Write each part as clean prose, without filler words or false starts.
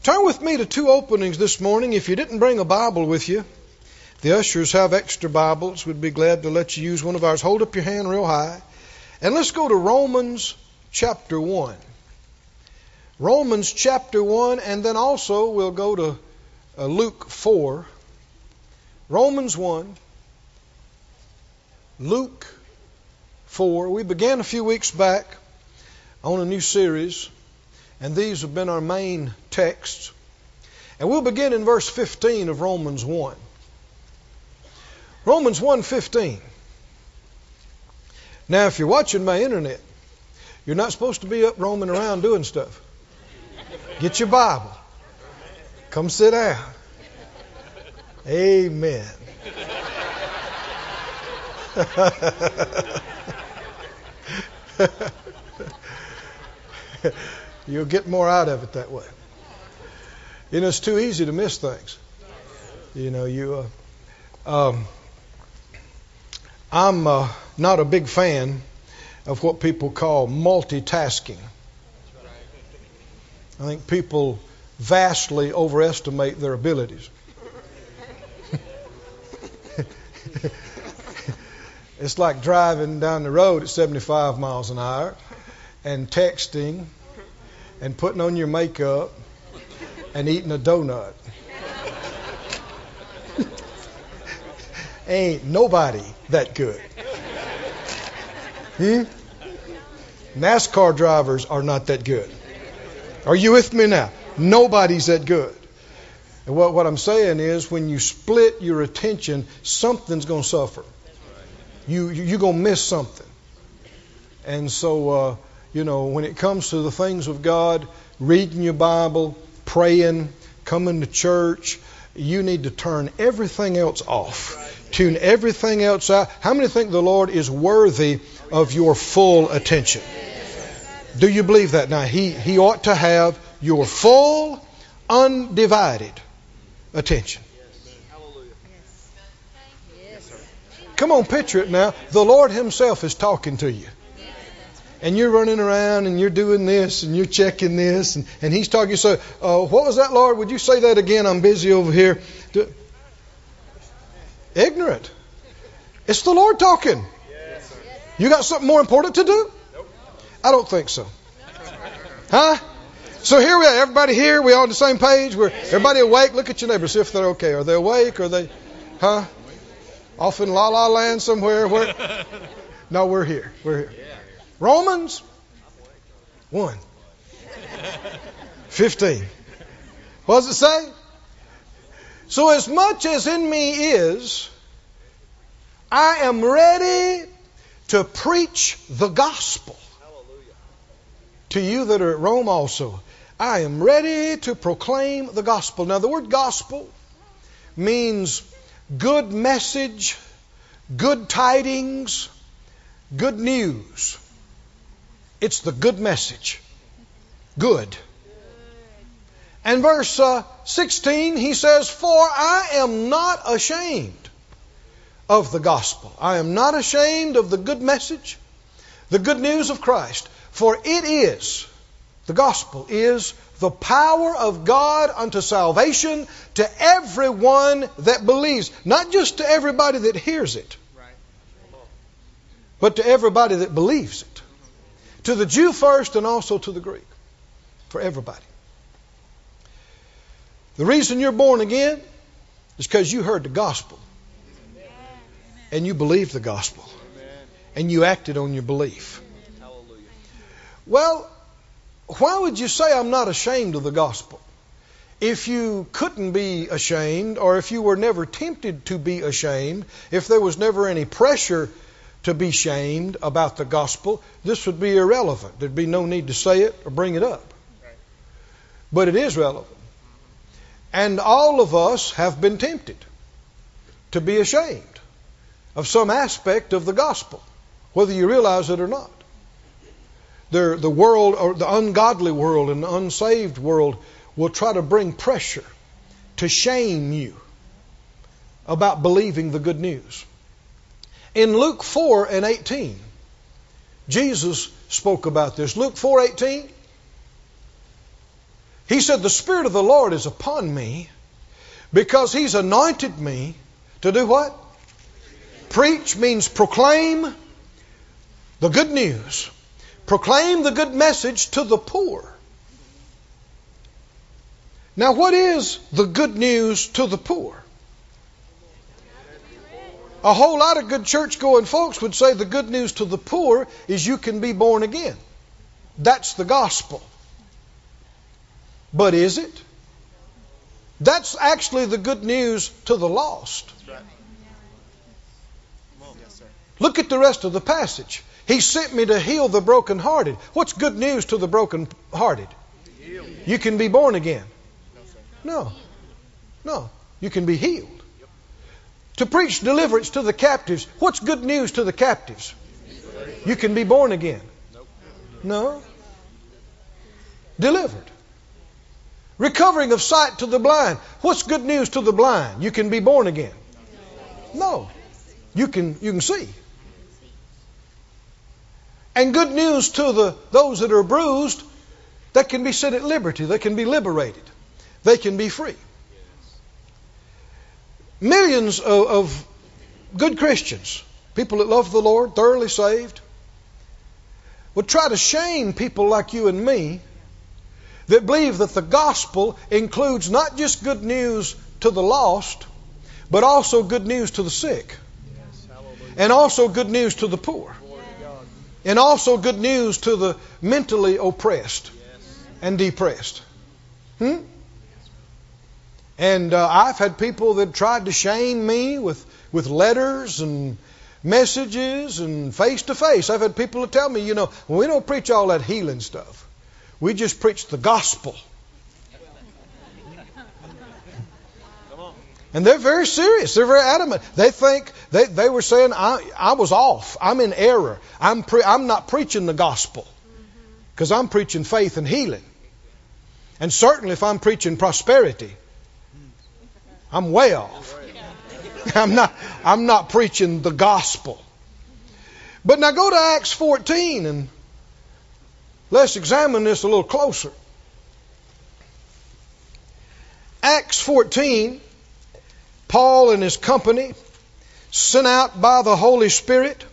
Turn with me to two openings this morning. If you didn't bring a Bible with you, the ushers have extra Bibles. We'd be glad to let you use one of ours. Hold up your hand real high. And let's go to Romans chapter 1. Romans chapter 1, and then also we'll go to Luke 4. Romans 1, Luke 4. We began a few weeks back on a new series, and these have been our main texts. And we'll begin in verse 15 of Romans 1. Romans 1:15. Now, if you're watching my internet, you're not supposed to be up roaming around doing stuff. Get your Bible. Come sit down. Amen. You'll get more out of it that way. You know, it's too easy to miss things. You know, I'm not a big fan of what people call multitasking. I think people vastly overestimate their abilities. It's like driving down the road at 75 miles an hour and texting and putting on your makeup and eating a donut. Ain't nobody that good. NASCAR drivers are not that good. Are you with me now? Nobody's that good. And what I'm saying is, when you split your attention, something's going to suffer. You're going to miss something. And so, when it comes to the things of God, reading your Bible, praying, coming to church, you need to turn everything else off. Tune everything else out. How many think the Lord is worthy of your full attention? Do you believe that? Now, He ought to have your full, undivided attention. Come on, picture it now. The Lord Himself is talking to you. And you're running around and you're doing this and you're checking this and He's talking. So, what was that, Lord? Would you say that again? I'm busy over here. Ignorant. It's the Lord talking. You got something more important to do? I don't think so. Huh? So here we are. Everybody here? We all on the same page? Everybody awake? Look at your neighbor. See if they're okay. Are they awake? Are they, off in La La Land somewhere? Where? No, we're here. We're here. Romans 1. 15. What does it say? So as much as in me is, I am ready to preach the gospel to you that are at Rome also. I am ready to proclaim the gospel. Now, the word gospel means good message, good tidings, good news. It's the good message. Good. And verse 16, he says, for I am not ashamed of the gospel. I am not ashamed of the good message, the good news of Christ. For it is, the gospel is the power of God unto salvation to everyone that believes. Not just to everybody that hears it, but to everybody that believes it. To the Jew first and also to the Greek. For everybody. The reason you're born again is because you heard the gospel. And you believed the gospel. And you acted on your belief. Well, why would you say I'm not ashamed of the gospel? If you couldn't be ashamed, or if you were never tempted to be ashamed, if there was never any pressure to be shamed about the gospel, this would be irrelevant. There'd be no need to say it or bring it up. But it is relevant. And all of us have been tempted to be ashamed of some aspect of the gospel, whether you realize it or not. The world, or the ungodly world and the unsaved world, will try to bring pressure to shame you about believing the good news. In Luke 4:18, Jesus spoke about this. Luke 4:18, He said, the Spirit of the Lord is upon me because He's anointed me to do what? Preach means proclaim the good news. Proclaim the good message to the poor. Now, what is the good news to the poor? A whole lot of good church-going folks would say the good news to the poor is you can be born again. That's the gospel. But is it? That's actually the good news to the lost. Look at the rest of the passage. He sent me to heal the brokenhearted. What's good news to the brokenhearted? You can be born again. No. You can be healed. To preach deliverance to the captives. What's good news to the captives? You can be born again. No. Delivered. Recovering of sight to the blind. What's good news to the blind? You can be born again. No. You can see. And good news to those that are bruised, they can be set at liberty. They can be liberated. They can be free. Millions of good Christians, people that love the Lord, thoroughly saved, would try to shame people like you and me that believe that the gospel includes not just good news to the lost, but also good news to the sick. And also good news to the poor. And also good news to the mentally oppressed and depressed. And I've had people that tried to shame me with letters and messages and face to face. I've had people that tell me, we don't preach all that healing stuff. We just preach the gospel. And they're very serious. They're very adamant. They think they were saying I was off. I'm in error. I'm not preaching the gospel because I'm preaching faith and healing. And certainly if I'm preaching prosperity, I'm way off. I'm not preaching the gospel. But now go to Acts 14 and let's examine this a little closer. Acts 14. Paul and his company, sent out by the Holy Spirit,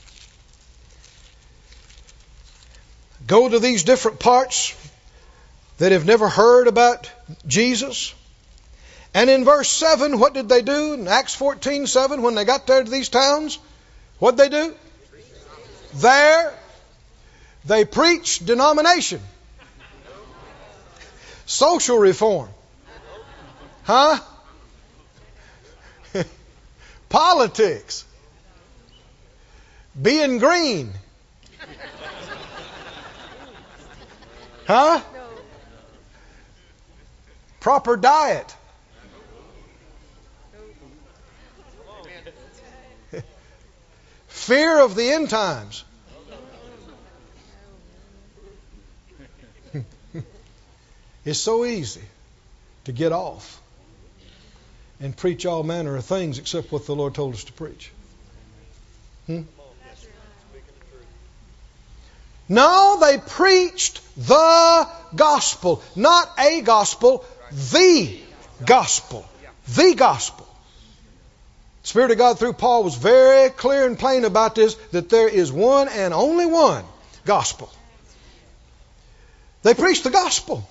go to these different parts that have never heard about Jesus. And in verse 7, what did they do? In Acts 14:7, when they got there to these towns, what did they do? There, they preached denomination. Social reform. Huh? Politics. Being green. Huh? Proper diet. Fear of the end times. It's so easy to get off and preach all manner of things except what the Lord told us to preach. No, they preached the gospel. Not a gospel, the gospel. The gospel. The Spirit of God through Paul was very clear and plain about this, that there is one and only one gospel. They preached the gospel.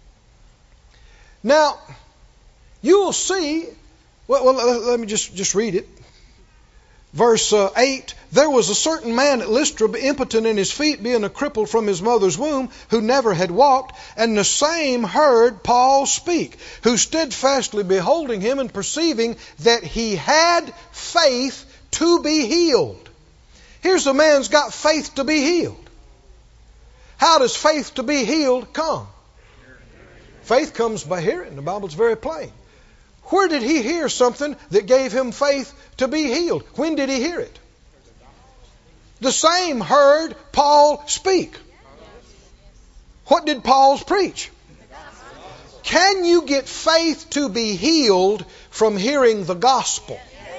Now, you will see, well let me just read it. Verse 8, there was a certain man at Lystra, impotent in his feet, being a cripple from his mother's womb, who never had walked, and the same heard Paul speak, who steadfastly beholding him and perceiving that he had faith to be healed. Here's a man's got faith to be healed. How does faith to be healed come? Faith comes by hearing. The Bible's very plain. Where did he hear something that gave him faith to be healed? When did he hear it? The same heard Paul speak. What did Paul preach? Can you get faith to be healed from hearing the gospel?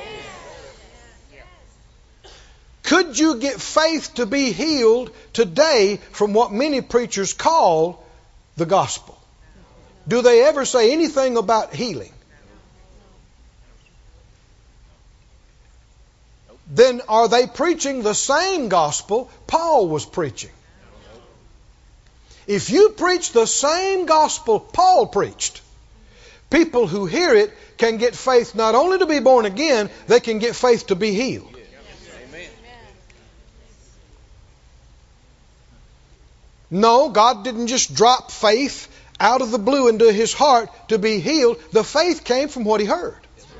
Could you get faith to be healed today from what many preachers call the gospel? Do they ever say anything about healing? Then are they preaching the same gospel Paul was preaching? If you preach the same gospel Paul preached, people who hear it can get faith not only to be born again, they can get faith to be healed. No, God didn't just drop faith out of the blue into his heart to be healed. The faith came from what he heard.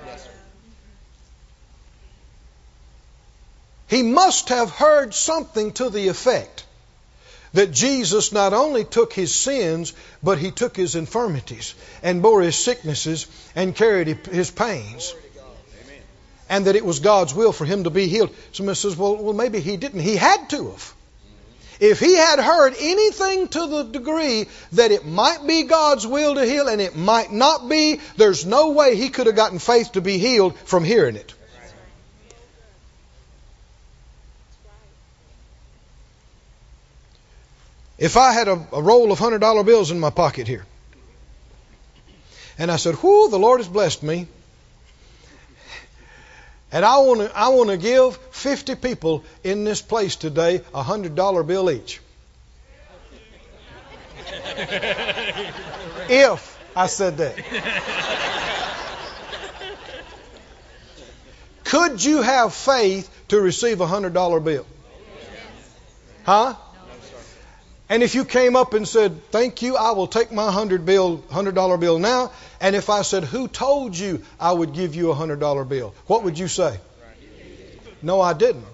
He must have heard something to the effect that Jesus not only took his sins, but he took his infirmities and bore his sicknesses and carried his pains. And that it was God's will for him to be healed. Somebody says, well, maybe he didn't. He had to have. If he had heard anything to the degree that it might be God's will to heal and it might not be, there's no way he could have gotten faith to be healed from hearing it. If I had a roll of $100 bills in my pocket here, and I said, whoo, the Lord has blessed me, and I want to give 50 people in this place today a $100 bill each. If I said that. Could you have faith to receive a $100 bill? Huh? And if you came up and said, thank you, I will take my $100 bill now. And if I said, who told you I would give you a $100 bill? What would you say? No, I didn't.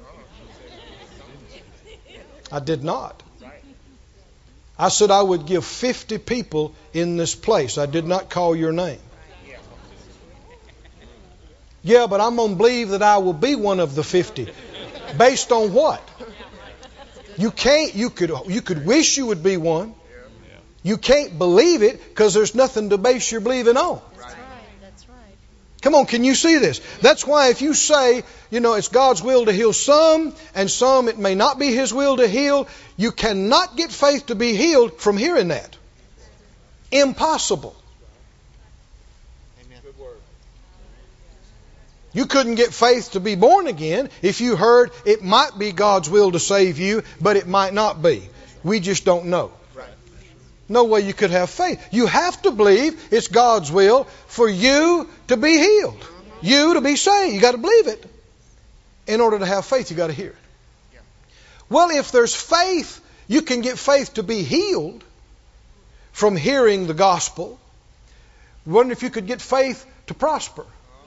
I did not. I said I would give 50 people in this place. I did not call your name. Yeah, but I'm going to believe that I will be one of the 50. Based on what? You can't. You could wish you would be one. You can't believe it because there's nothing to base your believing on. That's right. Come on, can you see this? That's why if you say, it's God's will to heal some, and some it may not be His will to heal, you cannot get faith to be healed from hearing that. Impossible. You couldn't get faith to be born again if you heard it might be God's will to save you, but it might not be. We just don't know. No way you could have faith. You have to believe it's God's will for you to be healed. You to be saved. You got to believe it. In order to have faith, you got to hear it. Well, if there's faith, you can get faith to be healed from hearing the gospel. I wonder if you could get faith to prosper.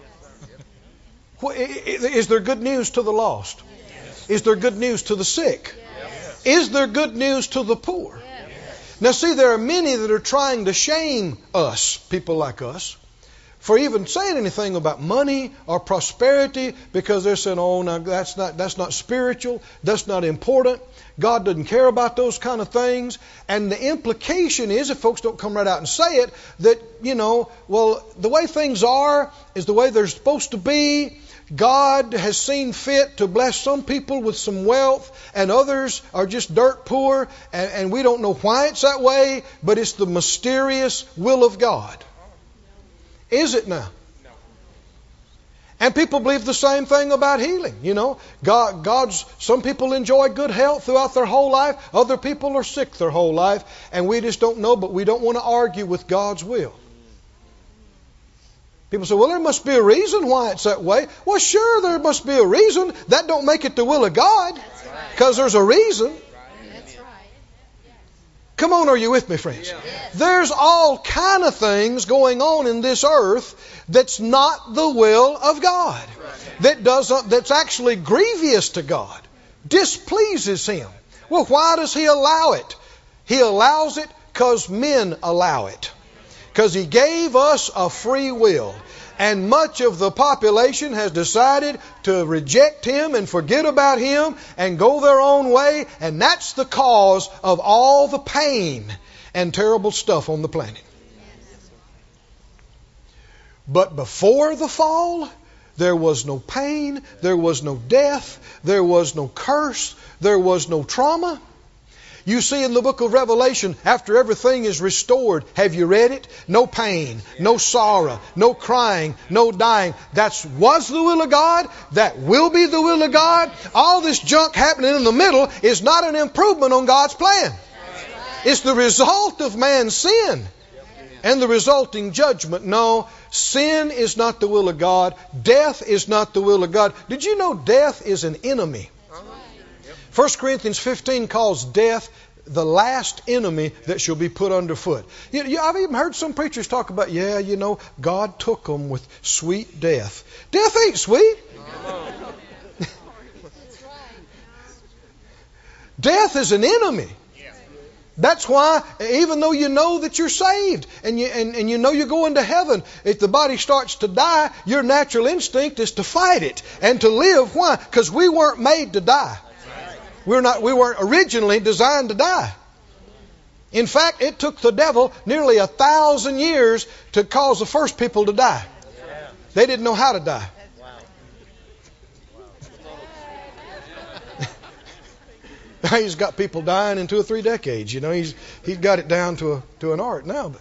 Is there good news to the lost? Yes. Is there good news to the sick? Yes. Is there good news to the poor? Yes. Now see, there are many that are trying to shame us, people like us, for even saying anything about money or prosperity, because they're saying, oh, no, that's not spiritual, that's not important. God doesn't care about those kind of things. And the implication is, if folks don't come right out and say it, that, the way things are is the way they're supposed to be. God has seen fit to bless some people with some wealth, and others are just dirt poor, and we don't know why it's that way, but it's the mysterious will of God. Is it now? No. And people believe the same thing about healing. Some people enjoy good health throughout their whole life. Other people are sick their whole life. And we just don't know, but we don't want to argue with God's will. People say, well, there must be a reason why it's that way. Well, sure, there must be a reason. That don't make it the will of God. Because there's a reason. That's right. Come on, are you with me, friends? Yes. There's all kind of things going on in this earth that's not the will of God. That's actually grievous to God. Displeases Him. Well, why does He allow it? He allows it because men allow it. Because He gave us a free will. And much of the population has decided to reject Him and forget about Him and go their own way. And that's the cause of all the pain and terrible stuff on the planet. But before the fall, there was no pain, there was no death, there was no curse, there was no trauma. You see in the book of Revelation, after everything is restored, have you read it? No pain, no sorrow, no crying, no dying. That was the will of God. That will be the will of God. All this junk happening in the middle is not an improvement on God's plan. It's the result of man's sin and the resulting judgment. No, sin is not the will of God. Death is not the will of God. Did you know death is an enemy? 1 Corinthians 15 calls death the last enemy that shall be put underfoot. I've even heard some preachers talk about, God took them with sweet death. Death ain't sweet. Death is an enemy. That's why, even though you know that you're saved and you know you're going to heaven, if the body starts to die, your natural instinct is to fight it and to live. Why? Because we weren't made to die. We weren't originally designed to die. In fact, it took the devil nearly 1,000 years to cause the first people to die. They didn't know how to die. He's got people dying in 2 or 3 decades. He's got it down to an art now.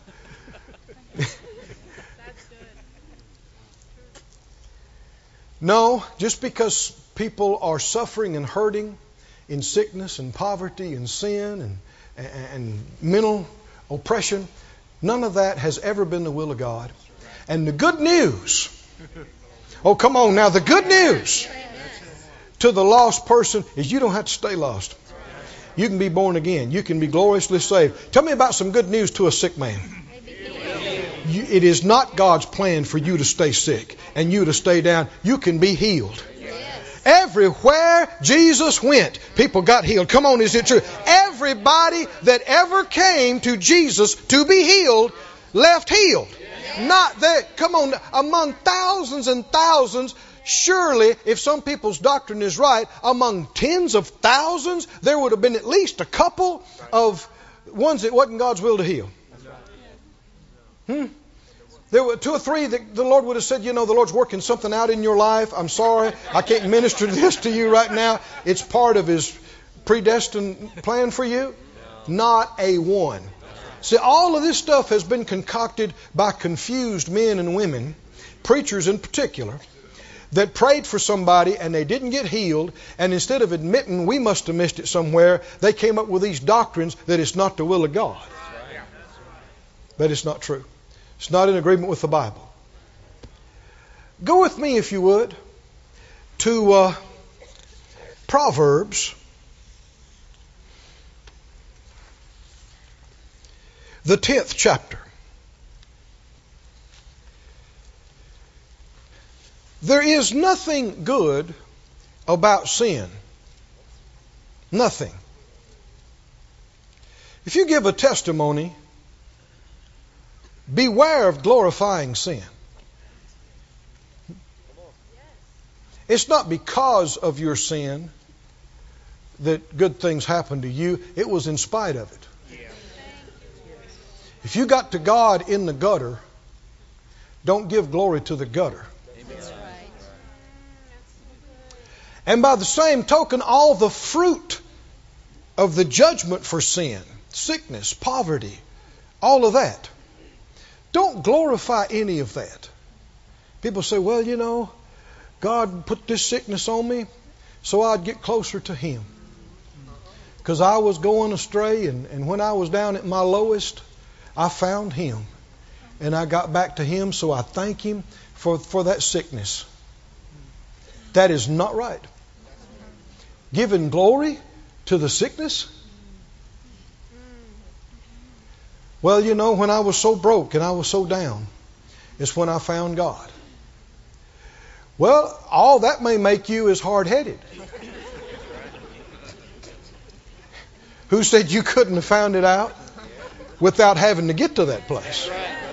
No, just because people are suffering and hurting in sickness and poverty and sin and mental oppression, none of that has ever been the will of God. And the good news, oh come on now, the good news to the lost person is you don't have to stay lost. You can be born again. You can be gloriously saved. Tell me about some good news to a sick man. It is not God's plan for you to stay sick and you to stay down. You can be healed. Everywhere Jesus went, people got healed. Come on, is it true? Everybody that ever came to Jesus to be healed left healed. Not that, come on, among thousands and thousands. Surely, if some people's doctrine is right, among tens of thousands, there would have been at least a couple of ones that wasn't God's will to heal. There were 2 or 3 that the Lord would have said, the Lord's working something out in your life. I'm sorry, I can't minister this to you right now. It's part of His predestined plan for you. Not a one. See, all of this stuff has been concocted by confused men and women, preachers in particular, that prayed for somebody and they didn't get healed, and instead of admitting we must have missed it somewhere, they came up with these doctrines that it's not the will of God. That it's not true. It's not in agreement with the Bible. Go with me, if you would, to Proverbs, the 10th chapter. There is nothing good about sin. Nothing. If you give a testimony, beware of glorifying sin. It's not because of your sin that good things happen to you. It was in spite of it. If you got to God in the gutter, don't give glory to the gutter. And by the same token, all the fruit of the judgment for sin, sickness, poverty, all of that, don't glorify any of that. People say, well, God put this sickness on me so I'd get closer to Him. Because I was going astray, and when I was down at my lowest, I found Him. And I got back to Him, so I thank Him for that sickness. That is not right. Giving glory to the sickness? Well, when I was so broke and I was so down, it's when I found God. Well, all that may make you as hard-headed. Who said you couldn't have found it out without having to get to that place?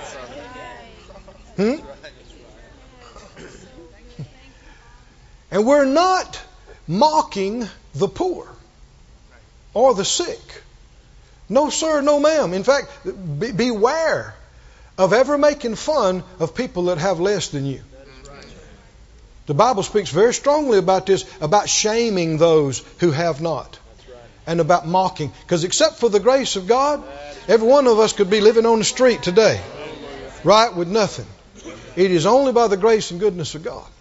And we're not mocking the poor or the sick. No, sir, no, ma'am. In fact, beware of ever making fun of people that have less than you. The Bible speaks very strongly about this, about shaming those who have not. and about mocking. Because except for the grace of God, every one of us could be living on the street today, right, with nothing. It is only by the grace and goodness of God.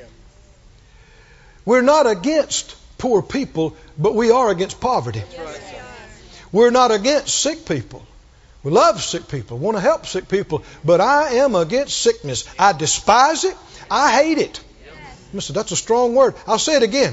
We're not against poor people, but we are against poverty. We're not against sick people. We love sick people, want to help sick people, but I am against sickness. I despise it. I hate it. Listen, that's a strong word. I'll say it again.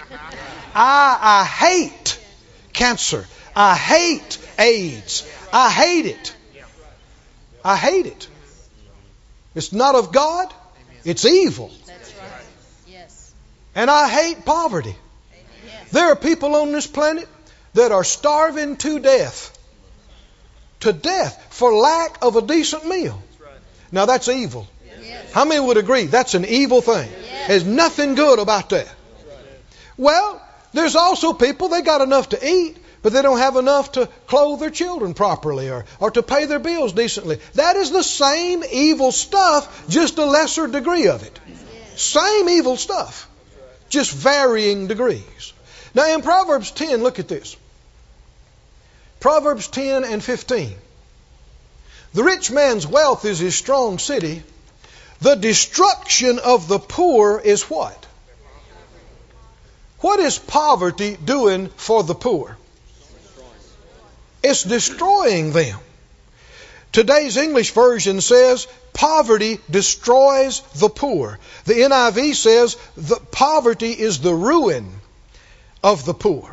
I hate cancer. I hate AIDS. I hate it. I hate it. It's not of God. It's evil. That's right. Yes. And I hate poverty. Yes. There are people on this planet that are starving to death. To death for lack of a decent meal. Now that's evil. Yes. How many would agree that's an evil thing? Yes. There's nothing good about that. Well, there's also people, they got enough to eat, but they don't have enough to clothe their children properly or to pay their bills decently. That is the same evil stuff, just a lesser degree of it. Same evil stuff, just varying degrees. Now in Proverbs 10, look at this. Proverbs 10 and 15. The rich man's wealth is his strong city. The destruction of the poor is what? What is poverty doing for the poor? It's destroying them. Today's English version says poverty destroys the poor. The NIV says that poverty is the ruin of the poor.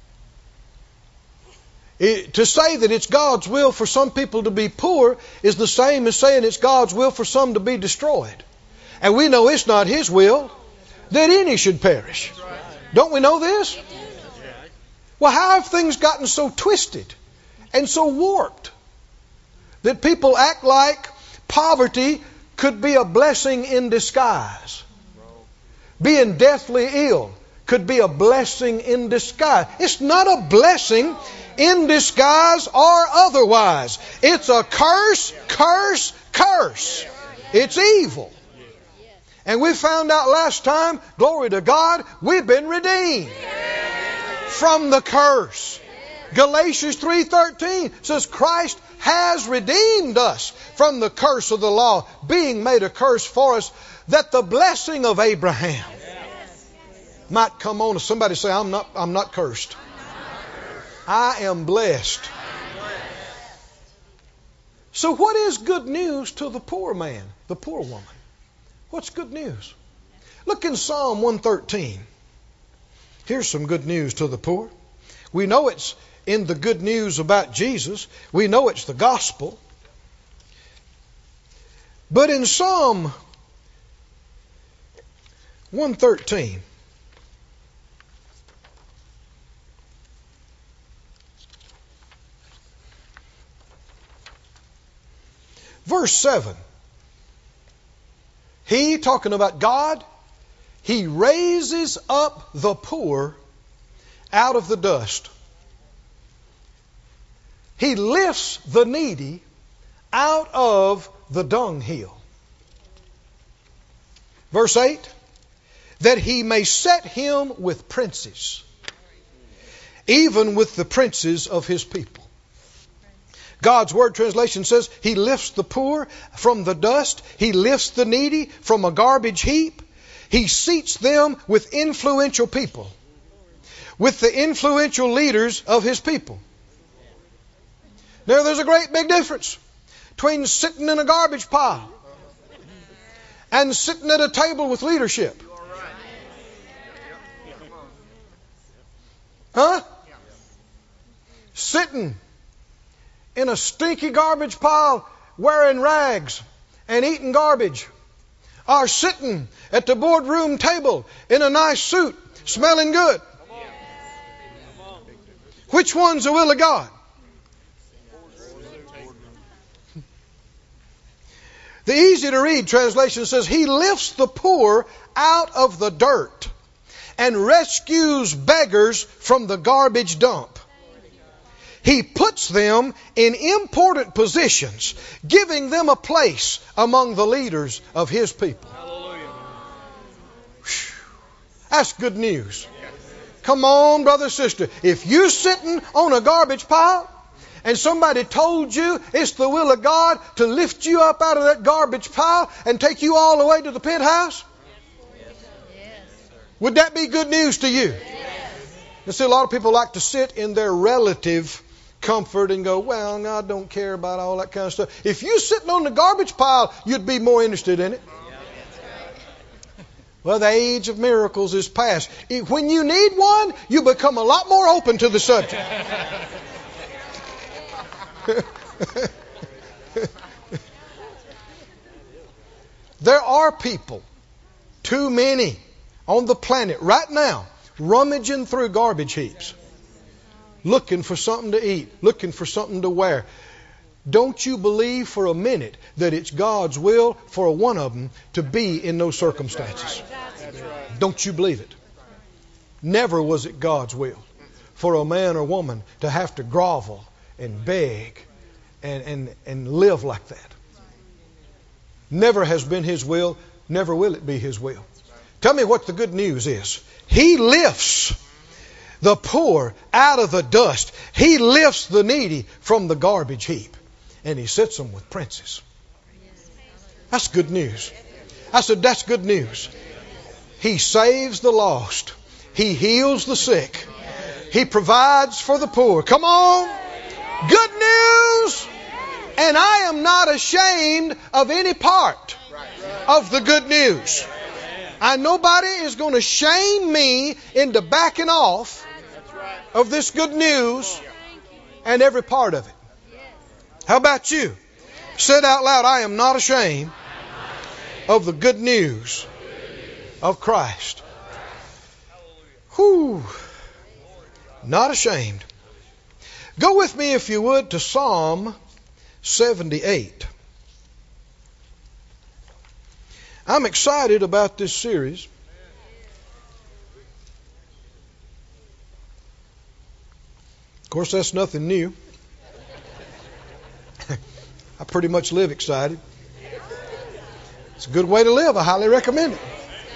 To say that it's God's will for some people to be poor is the same as saying it's God's will for some to be destroyed. And we know it's not His will that any should perish. Don't we know this? Well, how have things gotten so twisted and so warped that people act like poverty could be a blessing in disguise? Being deathly ill could be a blessing in disguise. It's not a blessing in disguise or otherwise. It's a curse, curse, curse. It's evil. And we found out last time, glory to God, we've been redeemed from the curse. Galatians 3:13 says Christ has redeemed us from the curse of the law, being made a curse for us, that the blessing of Abraham might come on us. Somebody say, I'm not cursed. I am blessed. So what is good news to the poor man, the poor woman? What's good news? Look in Psalm 113. Here's some good news to the poor. We know it's in the good news about Jesus. We know it's the gospel. But in Psalm 113, verse 7, He, talking about God, He raises up the poor out of the dust. He lifts the needy out of the dunghill. Verse 8, that He may set him with princes, even with the princes of His people. God's Word translation says He lifts the poor from the dust. He lifts the needy from a garbage heap. He seats them with influential people, with the influential leaders of His people. Now, there's a great big difference between sitting in a garbage pile and sitting at a table with leadership. Huh? Sitting in a stinky garbage pile wearing rags and eating garbage, or sitting at the boardroom table in a nice suit smelling good. Which one's the will of God? The easy to read translation says He lifts the poor out of the dirt and rescues beggars from the garbage dump. He puts them in important positions, giving them a place among the leaders of His people. That's good news. Come on, brother, sister. If you're sitting on a garbage pile and somebody told you it's the will of God to lift you up out of that garbage pile and take you all the way to the penthouse, would that be good news to you? You see, a lot of people like to sit in their relative comfort and go, well, God don't care about all that kind of stuff. If you're sitting on the garbage pile, you'd be more interested in it. Well, the age of miracles is past. When you need one, you become a lot more open to the subject. There are people, too many, on the planet right now, rummaging through garbage heaps, looking for something to eat, looking for something to wear. Don't you believe for a minute that it's God's will for one of them to be in those circumstances? Don't you believe it? Never was it God's will for a man or woman to have to grovel and beg and live like that. Never has been His will. Never will it be His will. Tell me what the good news is. He lifts the poor out of the dust. He lifts the needy from the garbage heap. And He sets them with princes. That's good news. I said, that's good news. He saves the lost. He heals the sick. He provides for the poor. Come on. Good news. And I am not ashamed of any part of the good news. Nobody is going to shame me into backing off of this good news and every part of it. How about you? Say it out loud. I am not ashamed of the good news of Christ. Whew. Not ashamed. Go with me, if you would, to Psalm 78. I'm excited about this series. Of course, that's nothing new. I pretty much live excited. It's a good way to live. I highly recommend it.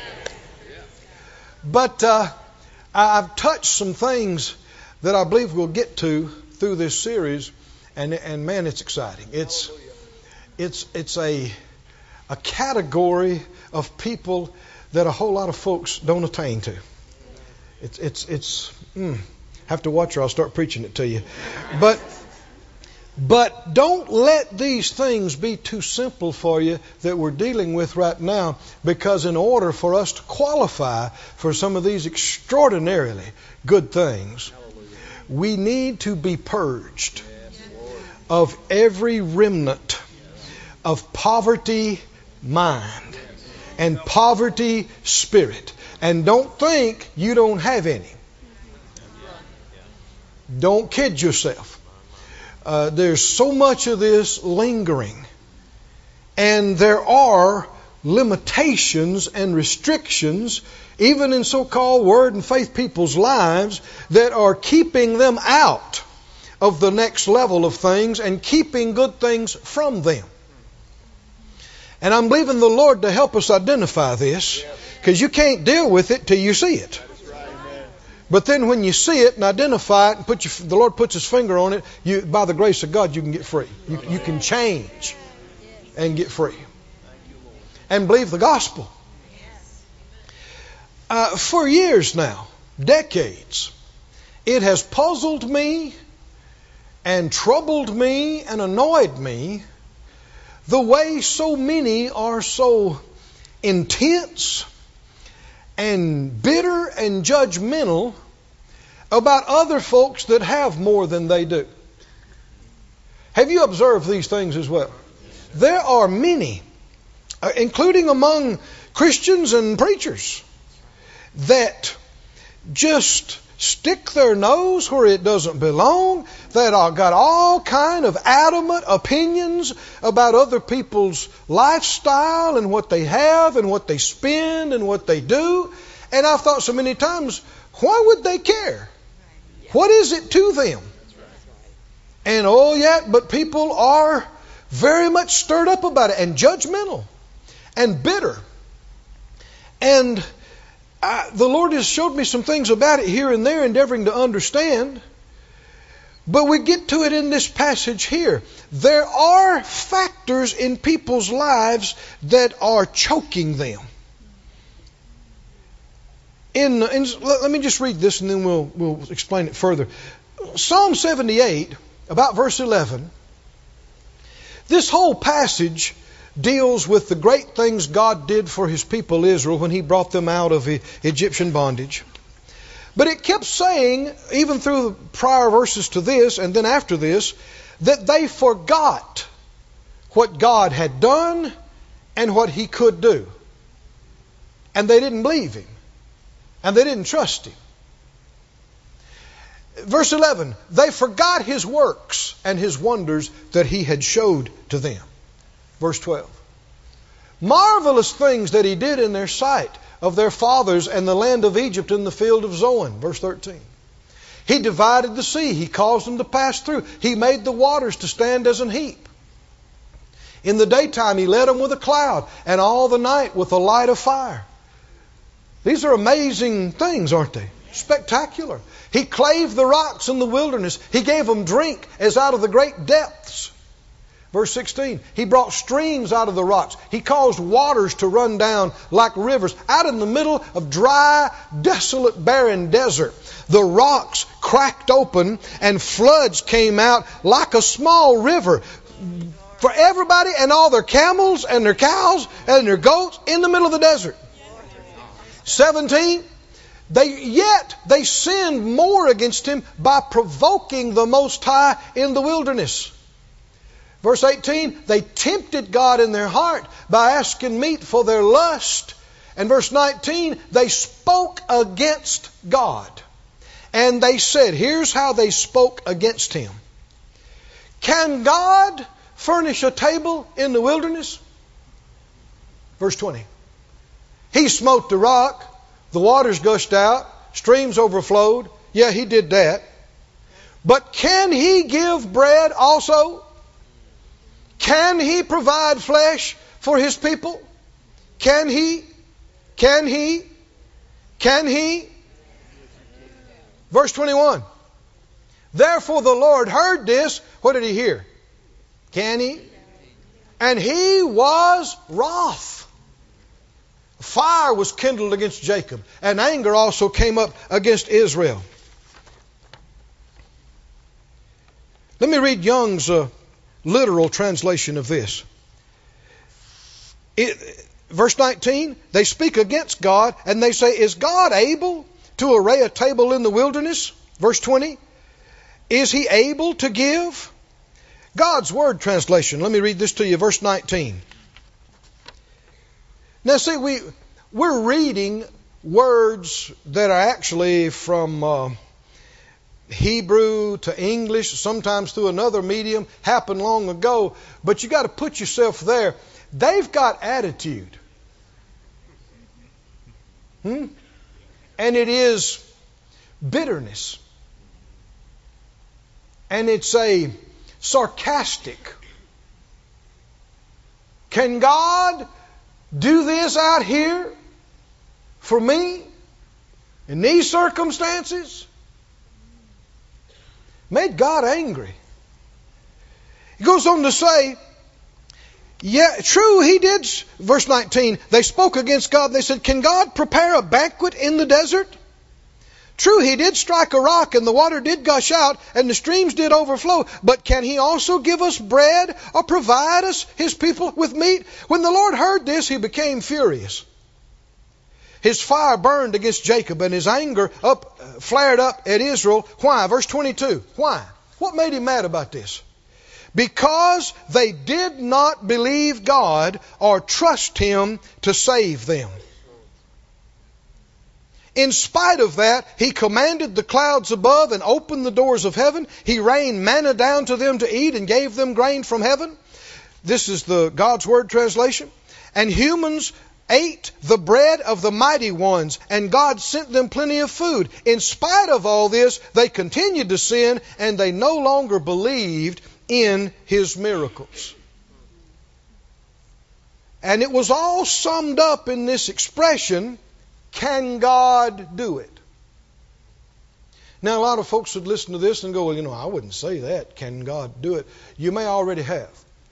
But I've touched some things that I believe we'll get to through this series, and man, it's exciting. It's a category of people that a whole lot of folks don't attain to. Have to watch or I'll start preaching it to you. But don't let these things be too simple for you that we're dealing with right now, because in order for us to qualify for some of these extraordinarily good things, we need to be purged of every remnant of poverty mind and poverty spirit. And don't think you don't have any. Don't kid yourself. There's so much of this lingering. And there are limitations and restrictions, even in so-called word and faith people's lives, that are keeping them out of the next level of things and keeping good things from them. And I'm believing the Lord to help us identify this, because you can't deal with it till you see it. But then when you see it and identify it and the Lord puts His finger on it, by the grace of God, you can get free. You can change and get free. And believe the gospel. For years now, decades, it has puzzled me and troubled me and annoyed me the way so many are so intense and bitter and judgmental about other folks that have more than they do. Have you observed these things as well? There are many, including among Christians and preachers, that just stick their nose where it doesn't belong, that are got all kind of adamant opinions about other people's lifestyle and what they have and what they spend and what they do. And I've thought so many times, why would they care? What is it to them? And but people are very much stirred up about it and judgmental and bitter. And the Lord has showed me some things about it here and there, endeavoring to understand. But we get to it in this passage here. There are factors in people's lives that are choking them. Let me just read this and then we'll explain it further. Psalm 78, about verse 11. This whole passage deals with the great things God did for His people Israel when He brought them out of Egyptian bondage. But it kept saying, even through the prior verses to this and then after this, that they forgot what God had done and what He could do. And they didn't believe Him. And they didn't trust Him. Verse 11, they forgot His works and His wonders that He had showed to them. Verse 12, marvelous things that He did in their sight of their fathers and the land of Egypt in the field of Zoan. Verse 13, He divided the sea. He caused them to pass through. He made the waters to stand as an heap. In the daytime He led them with a cloud, and all the night with a light of fire. These are amazing things, aren't they? Spectacular. He clave the rocks in the wilderness. He gave them drink as out of the great depths. Verse 16, He brought streams out of the rocks. He caused waters to run down like rivers. Out in the middle of dry, desolate, barren desert, the rocks cracked open and floods came out like a small river for everybody and all their camels and their cows and their goats in the middle of the desert. 17, they sinned more against Him by provoking the Most High in the wilderness. Verse 18, they tempted God in their heart by asking meat for their lust. And verse 19, they spoke against God. And they said, here's how they spoke against Him. Can God furnish a table in the wilderness? Verse 20. He smote the rock, the waters gushed out, streams overflowed. Yeah, He did that. But can He give bread also? Can He provide flesh for His people? Can He? Can He? Can He? Verse 21. Therefore the Lord heard this. What did He hear? Can He? And He was wroth. Fire was kindled against Jacob, and anger also came up against Israel. Let me read Young's literal translation of this. Verse 19, they speak against God, and they say, is God able to array a table in the wilderness? Verse 20, is He able to give? God's Word translation. Let me read this to you. Verse 19. Now see, we're reading words that are actually from Hebrew to English, sometimes through another medium, happened long ago, but you got to put yourself there. They've got attitude. And it is bitterness. And it's a sarcastic. Can God do this out here for me in these circumstances? Made God angry. He goes on to say, yeah, true, He did. Verse 19, they spoke against God. They said, can God prepare a banquet in the desert? True, He did strike a rock, and the water did gush out, and the streams did overflow. But can He also give us bread or provide us, His people, with meat? When the Lord heard this, He became furious. His fire burned against Jacob, and His anger flared up at Israel. Why? Verse 22. Why? What made Him mad about this? Because they did not believe God or trust Him to save them. In spite of that, He commanded the clouds above and opened the doors of heaven. He rained manna down to them to eat and gave them grain from heaven. This is the God's Word translation. And humans ate the bread of the mighty ones, and God sent them plenty of food. In spite of all this, they continued to sin, and they no longer believed in His miracles. And it was all summed up in this expression, Can God do it? Now, a lot of folks would listen to this and go, well, I wouldn't say that. Can God do it? You may already have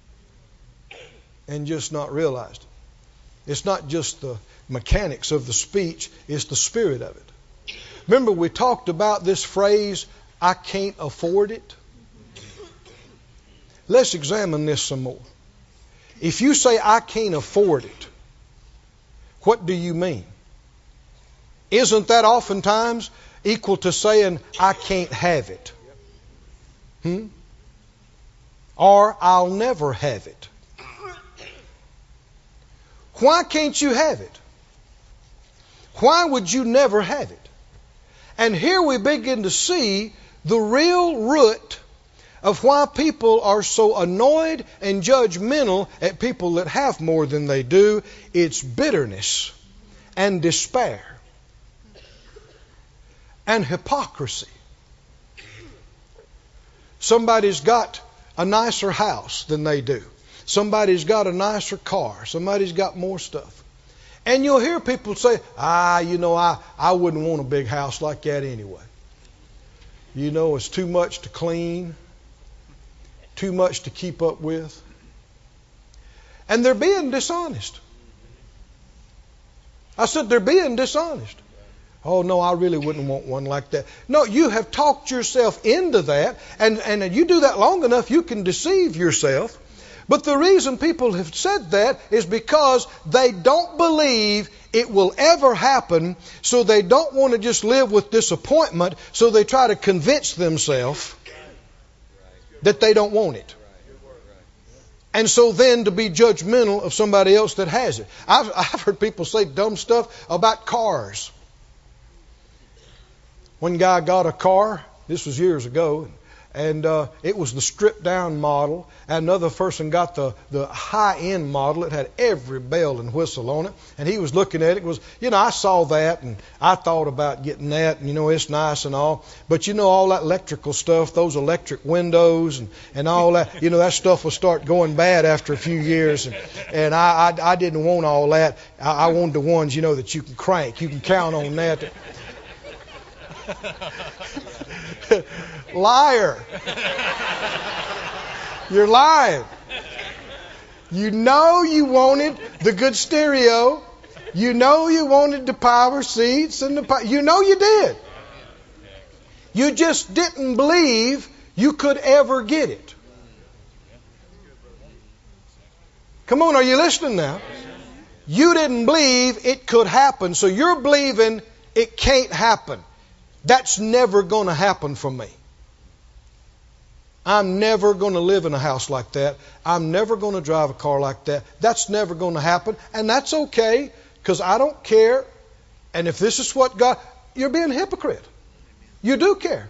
and just not realized it. It's not just the mechanics of the speech, it's the spirit of it. Remember, we talked about this phrase, I can't afford it. Let's examine this some more. If you say, I can't afford it, what do you mean? Isn't that oftentimes equal to saying, I can't have it? Or I'll never have it. Why can't you have it? Why would you never have it? And here we begin to see the real root of why people are so annoyed and judgmental at people that have more than they do. It's bitterness and despair and hypocrisy. Somebody's got a nicer house than they do. Somebody's got a nicer car. Somebody's got more stuff. And you'll hear people say, I wouldn't want a big house like that anyway. It's too much to clean, too much to keep up with. And they're being dishonest. I said they're being dishonest. Oh, no, I really wouldn't want one like that. No, you have talked yourself into that, and you do that long enough, you can deceive yourself. But the reason people have said that is because they don't believe it will ever happen, so they don't want to just live with disappointment, so they try to convince themselves that they don't want it. And so then to be judgmental of somebody else that has it. I've heard people say dumb stuff about cars. One guy got a car, this was years ago, and it was the stripped down model. And another person got the high end model. It had every bell and whistle on it. And he was looking at it. I saw that and I thought about getting that. And it's nice and all. But all that electrical stuff, those electric windows and all that, that stuff will start going bad after a few years. And I didn't want all that. I wanted the ones, that you can crank. You can count on that. Liar. You're lying. You wanted the good stereo. You wanted the power seats and you did. You just didn't believe you could ever get it. Come on, are you listening now? You didn't believe it could happen, so you're believing it can't happen. That's never going to happen for me. I'm never going to live in a house like that. I'm never going to drive a car like that. That's never going to happen. And that's okay, because I don't care. And if this is what God... You're being a hypocrite. You do care.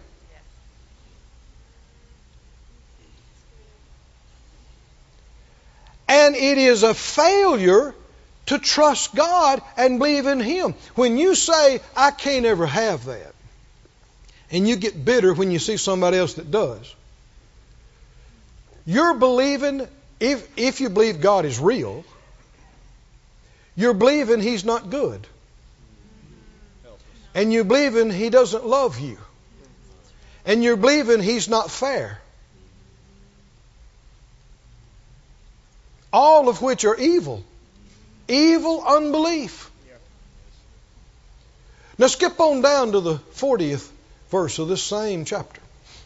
And it is a failure to trust God and believe in Him. When you say, I can't ever have that, and you get bitter when you see somebody else that does, you're believing, if you believe God is real, you're believing He's not good. And you're believing He doesn't love you. And you're believing He's not fair. All of which are evil. Evil unbelief. Now skip on down to the 40th verse of this same chapter.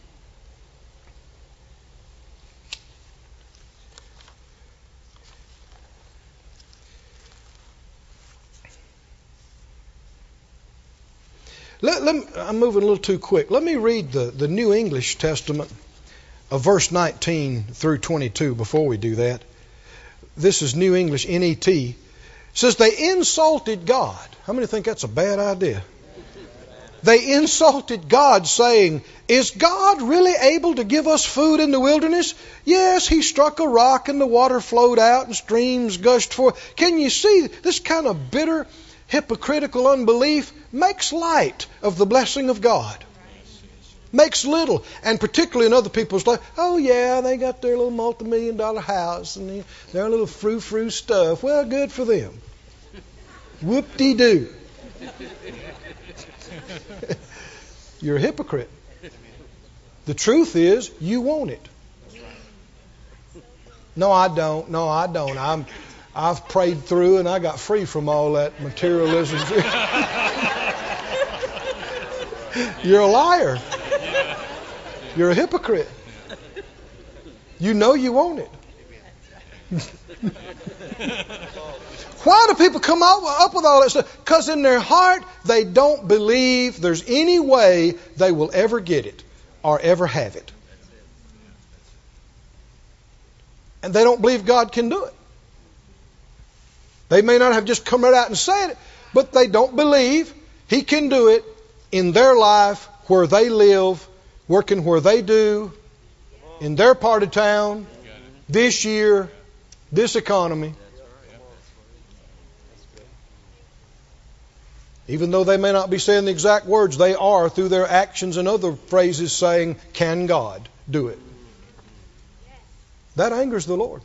I'm moving a little too quick. Let me read the New English Testament of verse 19 through 22 before we do that. This is New English, NET. It says, they insulted God. How many think that's a bad idea? They insulted God, saying, is God really able to give us food in the wilderness? Yes, He struck a rock and the water flowed out and streams gushed forth. Can you see this kind of bitter, hypocritical unbelief makes light of the blessing of God? Makes little, and particularly in other people's life. Oh yeah, they got their little multi-million-dollar house and their little frou-frou stuff. Well, good for them. Whoop-de-doo. You're a hypocrite. The truth is, you want it. No, I don't. No, I don't. I've prayed through and I got free from all that materialism. You're a liar. You're a hypocrite. You know you want it. Why do people come up with all that stuff? Because in their heart, they don't believe there's any way they will ever get it or ever have it. And they don't believe God can do it. They may not have just come right out and said it, but they don't believe He can do it in their life, where they live, working where they do, in their part of town, this year, this economy. Even though they may not be saying the exact words, they are, through their actions and other phrases, saying, "Can God do it?" That angers the Lord.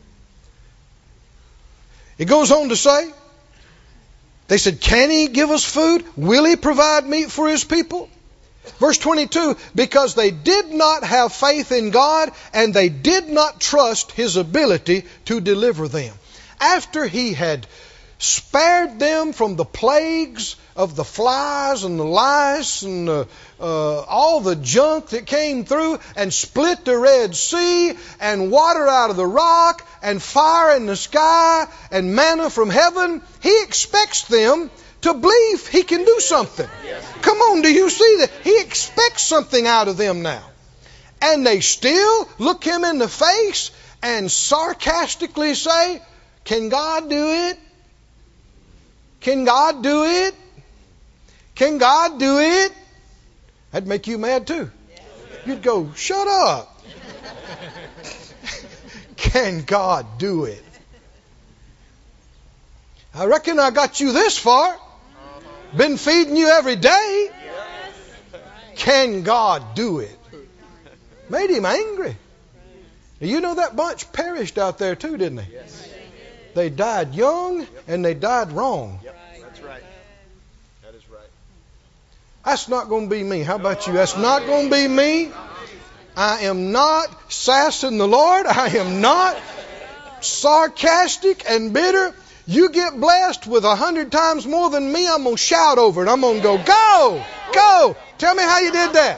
It goes on to say, they said, "Can He give us food? Will He provide meat for His people?" Verse 22, because they did not have faith in God and they did not trust His ability to deliver them. After He had spared them from the plagues of the flies and the lice and all the junk that came through, and split the Red Sea, and water out of the rock, and fire in the sky, and manna from heaven, He expects them to believe He can do something. Come on, do you see that? He expects something out of them now. And they still look Him in the face and sarcastically say, "Can God do it? Can God do it? Can God do it?" That'd make you mad too. You'd go, "Shut up." Can God do it? I reckon I got you this far. Been feeding you every day. Can God do it? Made Him angry. You know that bunch perished out there too, didn't they? They died young and they died wrong. That's right. That is right. That's not going to be me. How about you? That's not going to be me. I am not sassing the Lord. I am not sarcastic and bitter. You get blessed with 100 times more than me, I'm going to shout over it. I'm going to go, "Go! Go! Tell me how you did that."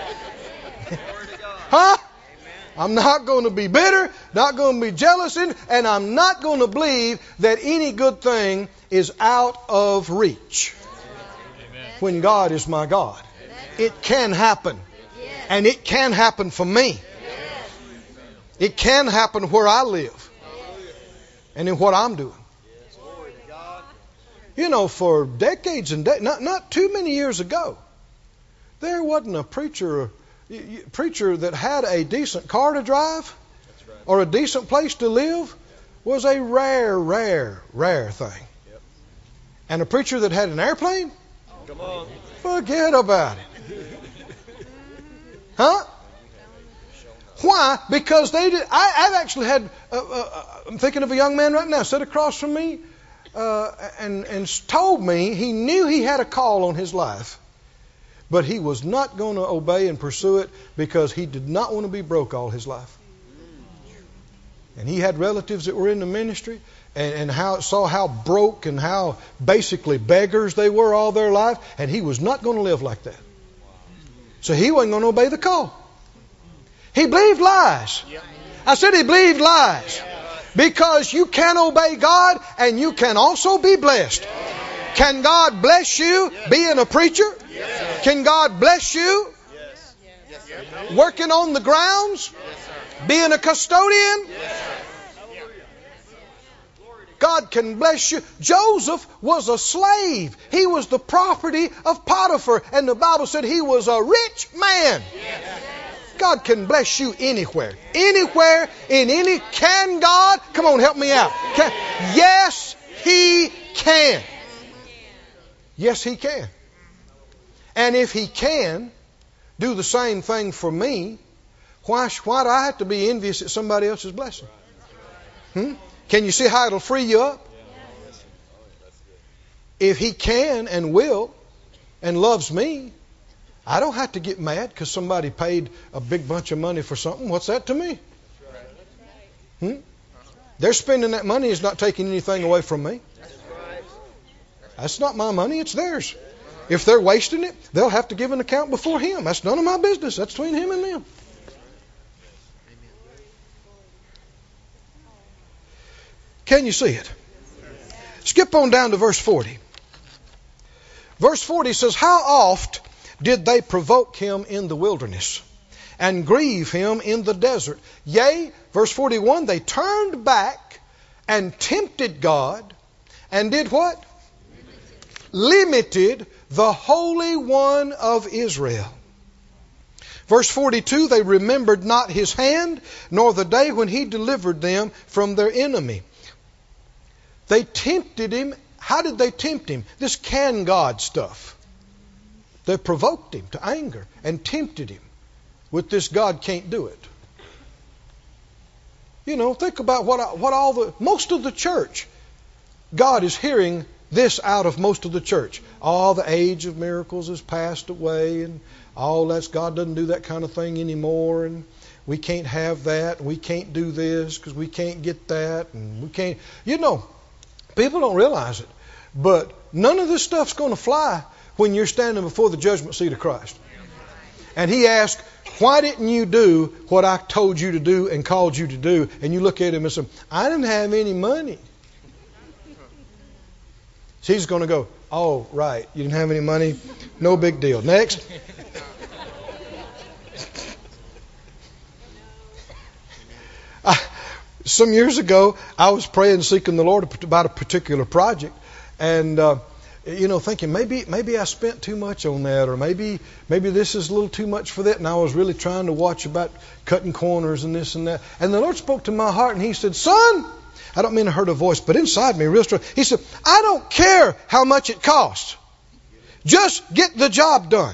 Huh? I'm not going to be bitter, not going to be jealous, and I'm not going to believe that any good thing is out of reach when God is my God. It can happen. And it can happen for me. It can happen where I live and in what I'm doing. You know, for decades and not too many years ago, there wasn't a preacher that had a decent car to drive or a decent place to live was a rare thing. And a preacher that had an airplane? Come on. Forget about it. Huh? Why? Because they did. I've actually had. I'm thinking of a young man right now, sat across from me, and told me he knew he had a call on his life, but he was not going to obey and pursue it because he did not want to be broke all his life. And he had relatives that were in the ministry, and saw how broke and how basically beggars they were all their life, and he was not going to live like that. So he wasn't going to obey the call. He believed lies. I said he believed lies. Because you can obey God and you can also be blessed. Can God bless you being a preacher? Can God bless you working on the grounds? Being a custodian? God can bless you. Joseph was a slave. He was the property of Potiphar. And the Bible said he was a rich man. God can bless you anywhere. Anywhere, in any. Can God? Come on, help me out. Yes, He can. Yes, He can. And if He can do the same thing for me, why do I have to be envious at somebody else's blessing? Can you see how it'll free you up? if He can and will and loves me, I don't have to get mad because somebody paid a big bunch of money for something. What's that to me? They're spending that money. Is not taking anything away from me. That's not my money. It's theirs. If they're wasting it, they'll have to give an account before Him. That's none of my business. That's between Him and them. Can you see it? Skip on down to verse 40. Verse 40 says, how oft did they provoke Him in the wilderness and grieve Him in the desert? Yea, verse 41, they turned back and tempted God and did what? Limited the Holy One of Israel. Verse 42, they remembered not His hand, nor the day when He delivered them from their enemy. They tempted Him. How did they tempt Him? This can God stuff. They provoked Him to anger and tempted Him with this God can't do it. You know, think about most of the church. God is hearing this out of most of the church. All the age of miracles has passed away, and all that's, God doesn't do that kind of thing anymore, and we can't have that, and we can't do this because we can't get that, and we can't. You know, people don't realize it, but none of this stuff's going to fly when you're standing before the judgment seat of Christ. And He asks, why didn't you do what I told you to do and called you to do? And you look at Him and say, I didn't have any money. So He's going to go, oh, right, you didn't have any money? No big deal. Next. Some years ago, I was praying, seeking the Lord about a particular project, and thinking maybe I spent too much on that, or maybe this is a little too much for that. And I was really trying to watch about cutting corners and this and that. And the Lord spoke to my heart, and He said, "Son," I don't mean to hurt a voice, but inside me, real strong. He said, "I don't care how much it costs. Just get the job done."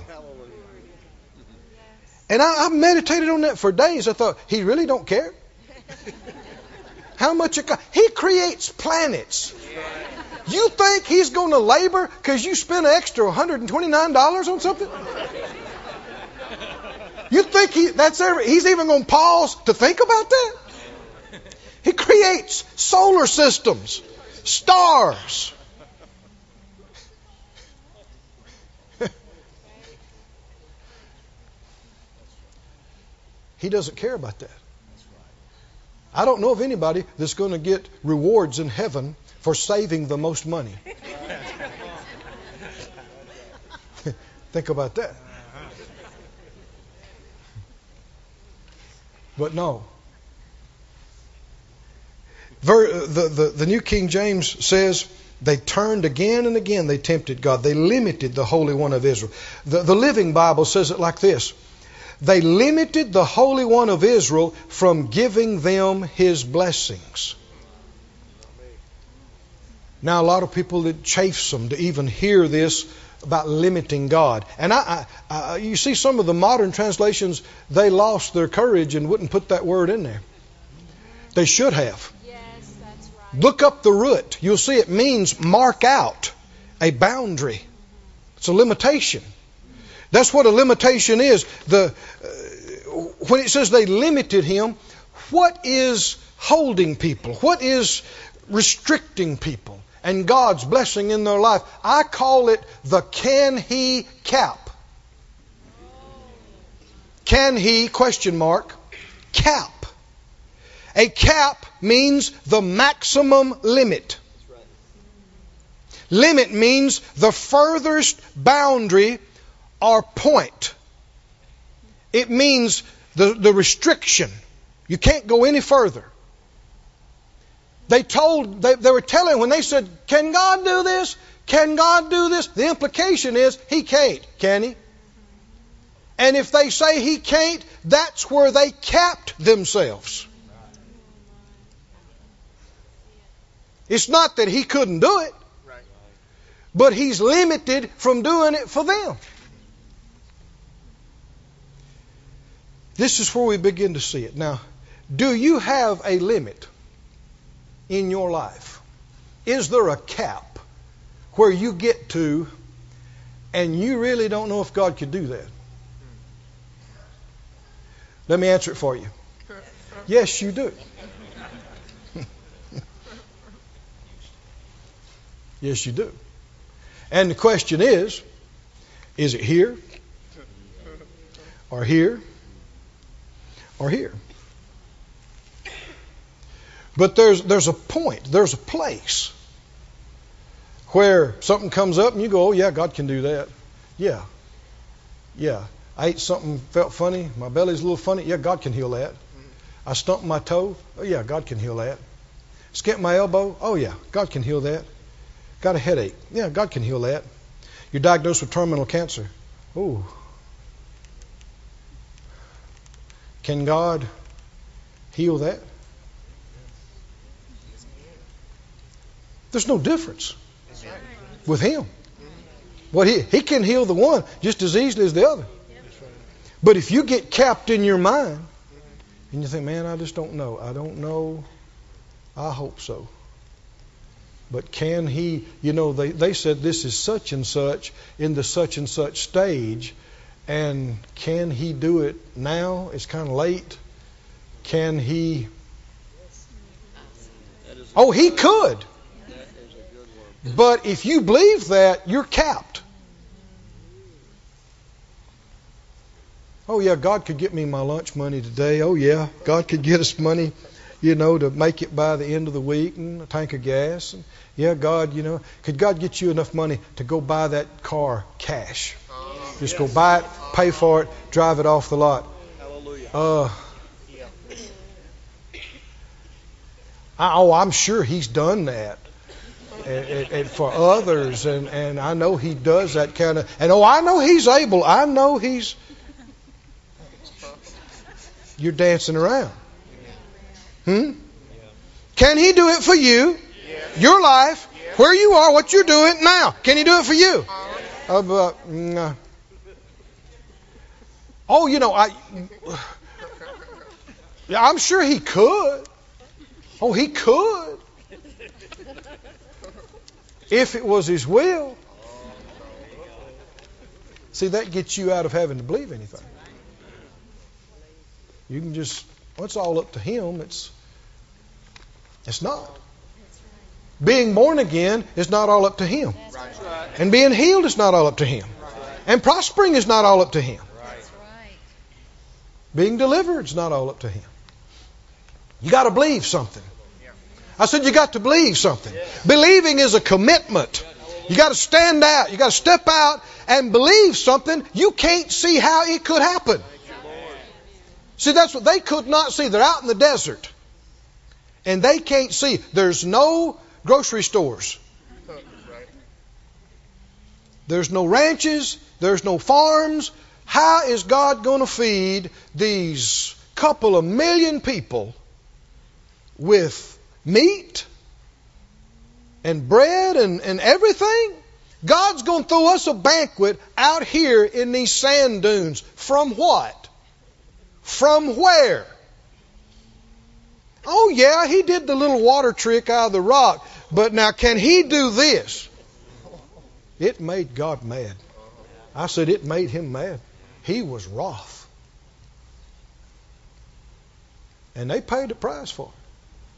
And I meditated on that for days. I thought, He really don't care how much it costs. He creates planets. You think He's going to labor because you spent an extra $129 on something? You think He's even going to pause to think about that? He creates solar systems, stars. He doesn't care about that. I don't know of anybody that's going to get rewards in heaven for saving the most money. Think about that. But no. The New King James says they turned again and again. They tempted God. They limited the Holy One of Israel. The Living Bible says it like this. They limited the Holy One of Israel from giving them His blessings. Now, a lot of people, it chafes them to even hear this about limiting God. And you see some of the modern translations, they lost their courage and wouldn't put that word in there. They should have. Yes, that's right. Look up the root. You'll see it means mark out a boundary. It's a limitation. That's what a limitation is. When it says they limited Him, what is holding people? What is restricting people and God's blessing in their life? I call it the can He cap. Can He, ? Cap. A cap means the maximum limit. Limit means the furthest boundary or point. It means the restriction. You can't go any further. They were telling, when they said, can God do this? Can God do this? The implication is He can't. Can He? And if they say He can't, that's where they capped themselves. It's not that He couldn't do it, but He's limited from doing it for them. This is where we begin to see it. Now, do you have a limit in your life? Is there a cap where you get to and you really don't know if God could do that? Let me answer it for you. Yes, you do. Yes, you do. And the question is it here? Or here? Or here? But there's a point, there's a place where something comes up and you go, oh yeah, God can do that. Yeah. I ate something, felt funny, my belly's a little funny. Yeah, God can heal that. I stumped my toe. Oh yeah, God can heal that. Skipped my elbow. Oh yeah, God can heal that. Got a headache. Yeah, God can heal that. You're diagnosed with terminal cancer. Oh. Can God heal that? There's no difference with Him. What He can heal the one just as easily as the other. But if you get capped in your mind and you think, man, I just don't know. I don't know. I hope so. But can He, they said this is such and such in the such and such stage. And can He do it now? It's kind of late. Can He? Oh, He could. But if you believe that, you're capped. Oh yeah, God could get me my lunch money today. Oh yeah, God could get us money, to make it by the end of the week and a tank of gas. And yeah, God, could God get you enough money to go buy that car cash? Just go buy it, pay for it, drive it off the lot. I'm sure He's done that. And for others, and I know He does that kind of, and I know He's able. I know He's. You're dancing around. Can He do it for you? Your life, where you are, what you're doing now. Can He do it for you? No. I'm sure He could. Oh, He could. If it was His will. See, that gets you out of having to believe anything. You can just, it's all up to Him. It's not. Being born again is not all up to Him. And being healed is not all up to Him. And prospering is not all up to Him. Being delivered is not all up to Him. You got to believe something. I said you got to believe something. Believing is a commitment. You got to stand out. You got to step out and believe something you can't see how it could happen. See, that's what they could not see. They're out in the desert. And they can't see. There's no grocery stores. There's no ranches. There's no farms. How is God going to feed these couple of million people with meat and bread and everything? God's going to throw us a banquet out here in these sand dunes. From what? From where? Oh yeah, He did the little water trick out of the rock. But now can He do this? It made God mad. I said it made Him mad. He was wroth. And they paid the price for it.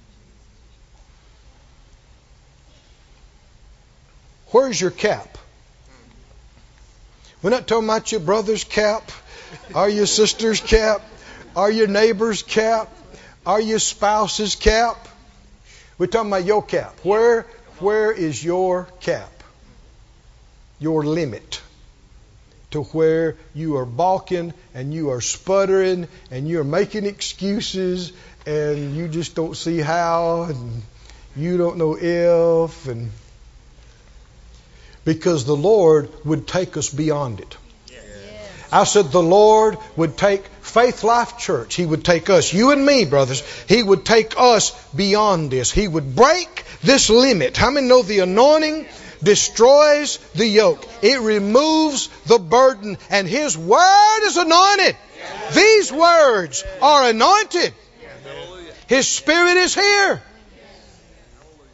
Where's your cap? We're not talking about your brother's cap, or your sister's cap, or your neighbor's cap, or your spouse's cap. We're talking about your cap. Where is your cap? Your limit to where you are balking and you are sputtering and you are making excuses and you just don't see how and you don't know if, and because the Lord would take us beyond it. I said the Lord would take Faith Life Church. He would take us, you and me, brothers. He would take us beyond this. He would break this limit. How many know the anointing destroys the yoke? It removes the burden. And His word is anointed. These words are anointed. His Spirit is here.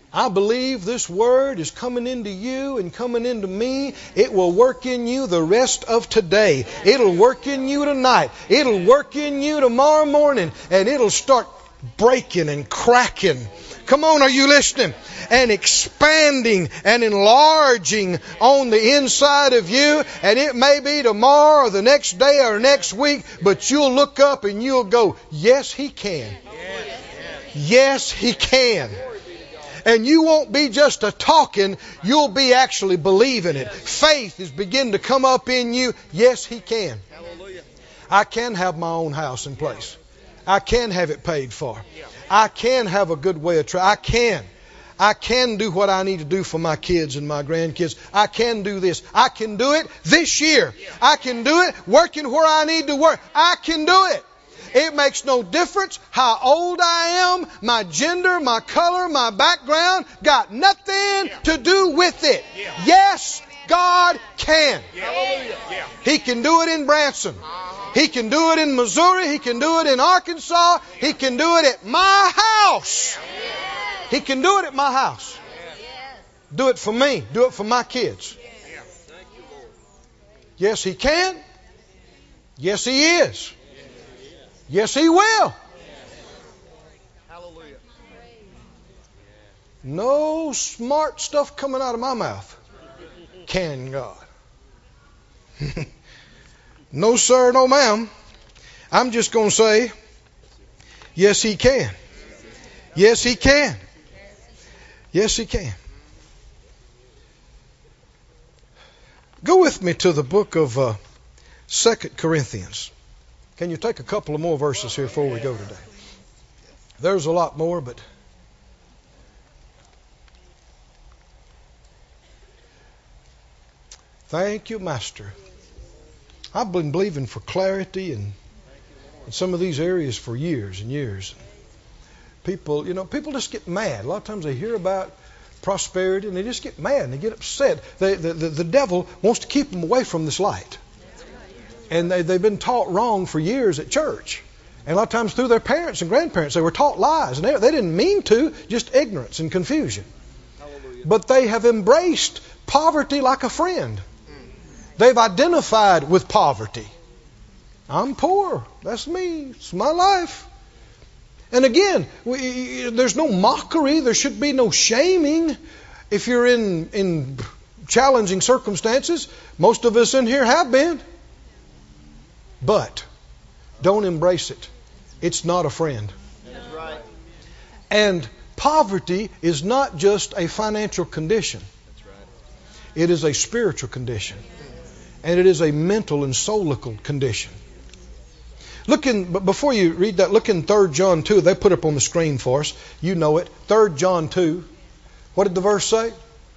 I believe this word is coming into you and coming into me. It will work in you the rest of today. It'll work in you tonight. It'll work in you tomorrow morning. And it'll start breaking and cracking. Come on, are you listening? And expanding and enlarging on the inside of you. And it may be tomorrow or the next day or next week, but you'll look up and you'll go, yes, He can. Yes, He can. And you won't be just a talking, you'll be actually believing it. Faith is beginning to come up in you. Yes, He can. I can have my own house in place. I can have it paid for. I can have a good way of trying. I can do what I need to do for my kids and my grandkids. I can do this. I can do it this year. I can do it working where I need to work. I can do it. It makes no difference how old I am, my gender, my color, my background, got nothing to do with it. Yes, God can. He can do it in Branson. He can do it in Missouri. He can do it in Arkansas. He can do it at my house. He can do it at my house. Do it for me. Do it for my kids. Yes, He can. Yes, He is. Yes, He will. Hallelujah. No smart stuff coming out of my mouth. Can God? No, sir, no, ma'am. I'm just going to say, yes, He can. Yes, He can. Yes, He can. Go with me to the book of 2 Corinthians. Can you take a couple of more verses here before we go today? There's a lot more, but thank you, Master. I've been believing for clarity in some of these areas for years and years. People just get mad. A lot of times they hear about prosperity and they just get mad and they get upset. The devil wants to keep them away from this light. And they've been taught wrong for years at church. And a lot of times through their parents and grandparents, they were taught lies. And they didn't mean to, just ignorance and confusion. Hallelujah. But they have embraced poverty like a friend. They've identified with poverty. I'm poor. That's me. It's my life. And again, there's no mockery. There should be no shaming. If you're in challenging circumstances, most of us in here have been. But don't embrace it. It's not a friend. That's right. And poverty is not just a financial condition. That's right. It is a spiritual condition. And it is a mental and soulical condition. Before you read that, look in 3 John 2. They put it up on the screen for us. You know it. 3 John 2. What did the verse say?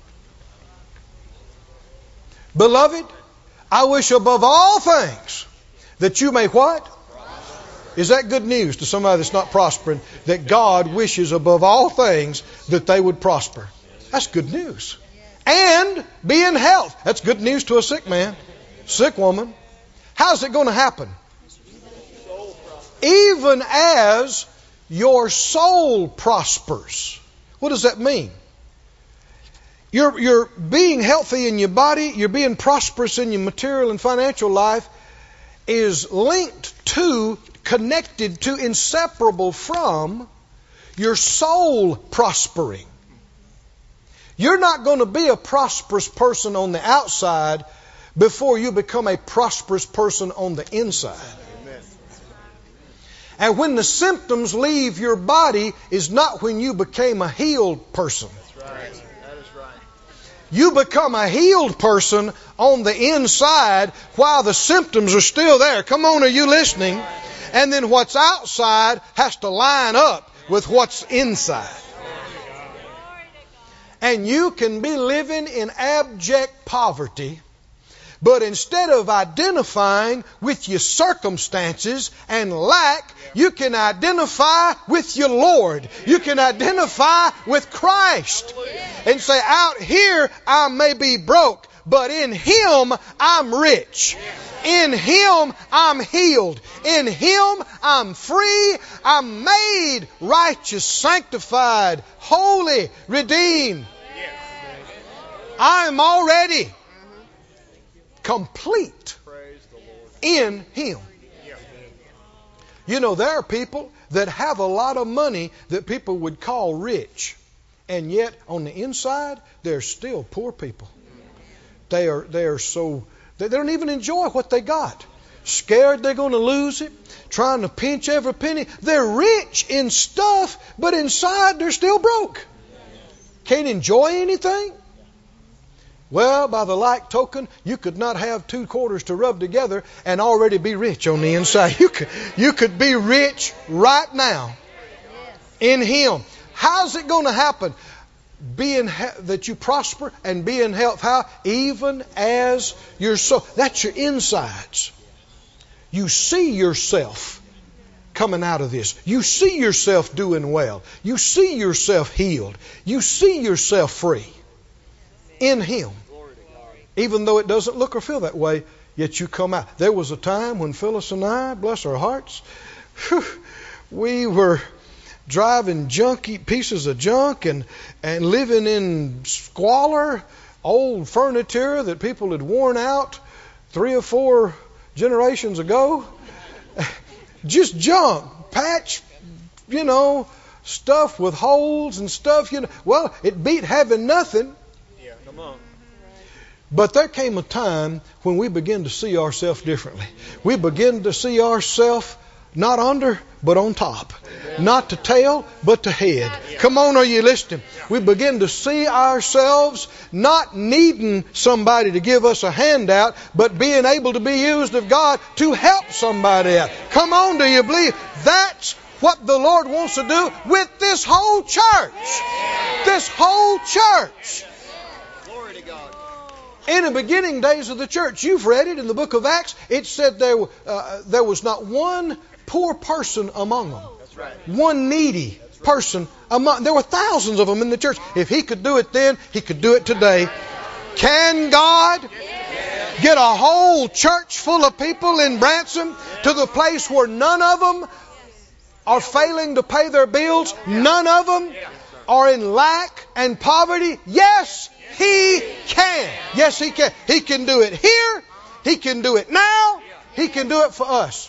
Beloved, I wish above all things that you may what? Is that good news to somebody that's not prospering? That God wishes above all things that they would prosper. That's good news. And be in health. That's good news to a sick man, sick woman. How's it going to happen? Even as your soul prospers. What does that mean? You're being healthy in your body, you're being prosperous in your material and financial life is linked to, connected to, inseparable from your soul prospering. You're not going to be a prosperous person on the outside before you become a prosperous person on the inside. And when the symptoms leave your body is not when you became a healed person. That's right. That is right. You become a healed person on the inside while the symptoms are still there. Come on, are you listening? And then what's outside has to line up with what's inside. And you can be living in abject poverty, but instead of identifying with your circumstances and lack, you can identify with your Lord. You can identify with Christ and say, out here I may be broke, but in Him I'm rich. In Him I'm healed. In Him I'm free. I'm made righteous, sanctified, holy, redeemed. I'm already complete in Him. You know, there are people that have a lot of money that people would call rich. And yet, on the inside, they're still poor people. They don't even enjoy what they got. Scared they're going to lose it. Trying to pinch every penny. They're rich in stuff, but inside they're still broke. Can't enjoy anything. Well, by the like token, you could not have two quarters to rub together and already be rich on the inside. You could be rich right now in Him. How's it going to happen? That you prosper and be in health. How? Even as your soul. That's your insides. You see yourself coming out of this. You see yourself doing well. You see yourself healed. You see yourself free in Him. Even though it doesn't look or feel that way, yet you come out. There was a time when Phyllis and I, bless our hearts, we were driving pieces of junk and living in squalor, old furniture that people had worn out 3 or 4 generations ago. Just junk, patch, stuff with holes and stuff. Well, it beat having nothing. Yeah, come on. But there came a time when we began to see ourselves differently. We began to see ourselves not under, but on top. Not to tail, but to head. Come on, are you listening? We begin to see ourselves not needing somebody to give us a handout, but being able to be used of God to help somebody out. Come on, do you believe? That's what the Lord wants to do with this whole church. This whole church. Glory to God. In the beginning days of the church, you've read it in the book of Acts, it said there was not one poor person among them. That's right. One needy person among. There were thousands of them in the church. If He could do it then, He could do it today. Can God get a whole church full of people in Branson to the place where none of them are failing to pay their bills? None of them are in lack and poverty? Yes, He can. Yes, He can. He can do it here. He can do it now. He can do it for us.